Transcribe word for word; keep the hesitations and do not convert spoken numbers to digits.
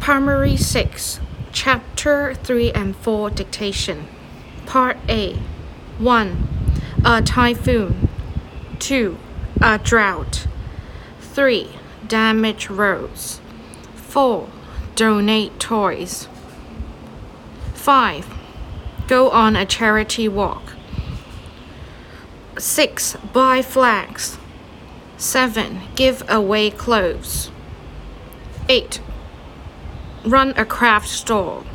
Primary six, Chapter three and four Dictation. Part A. one. A typhoon. two. A drought. three. Damaged roads. four. Donate toys. five. Go on a charity walk. six. Buy flags. seven. Give away clothes. eight. Run a craft store.